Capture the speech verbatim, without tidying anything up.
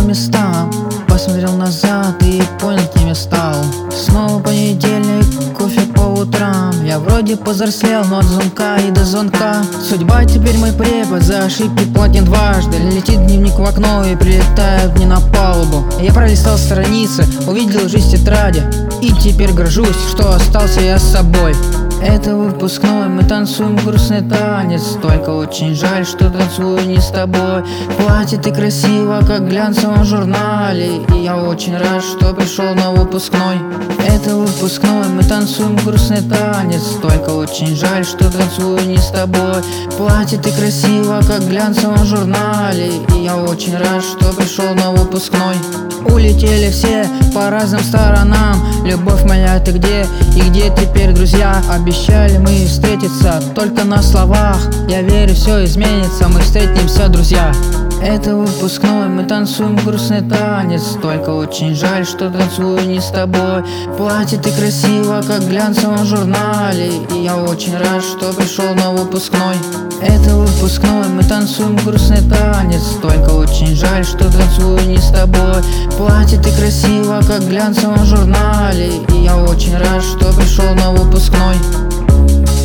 местам. Посмотрел назад и понял, кем я стал. Снова понедельник, кофе по утрам. Я вроде повзрослел, но от звонка и до звонка. Судьба теперь мой препод, за ошибки платит дважды. Летит дневник в окно и прилетает мне на палубу. Я пролистал страницы, увидел жизнь в тетради, и теперь горжусь, что остался я с собой. Это выпускной, мы танцуем грустный танец. Только очень жаль, что танцую не с тобой. В платье ты красиво, как в глянцевом журнале, и я очень рад, что пришел на выпускной. Это выпускной, мы танцуем грустный танец. Только очень жаль, что танцую не с тобой. В платье ты красиво, как в глянцевом журнале, и я очень рад, что пришел на выпускной. Улетели все по разным сторонам. Любовь моя, ты где? И где теперь друзья? Обещали мы встретиться только на словах. Я верю, все изменится, мы встретимся, друзья. Это выпускной, мы танцуем грустный танец. Только очень жаль, что танцую не с тобой. В платье ты красиво, как в глянцевом журнале, и я очень рад, что пришел на выпускной. Это выпускной, мы танцуем грустный танец. Только очень жаль, что танцую не с тобой. В платье ты красиво, как в глянцевом журнале, и я очень рад, что пришел на выпускной.